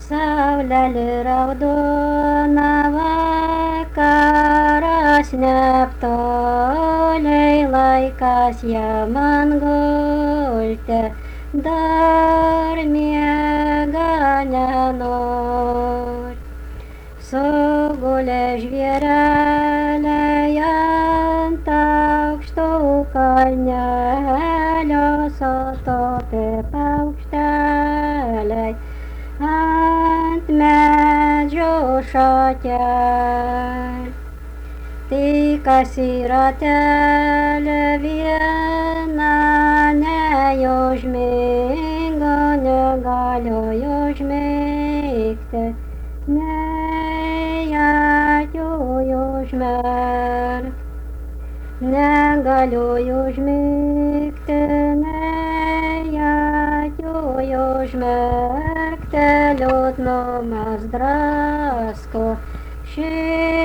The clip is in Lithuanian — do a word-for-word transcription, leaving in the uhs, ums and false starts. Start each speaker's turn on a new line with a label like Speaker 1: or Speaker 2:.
Speaker 1: Saulė raudona vakaras neptoliai laikas jam man gulti, dar miega nenori. Sugulė žvėreliai ant aukštų kalnelio, sutūpė paukšteliai ant medžio šakelės. Tik kas yra telė viena, neužmigo, negaliu užmigti, nei akių užmerkti. Negaliu užmigti, nei akių užmerkti, liūdnumas drasko širdį.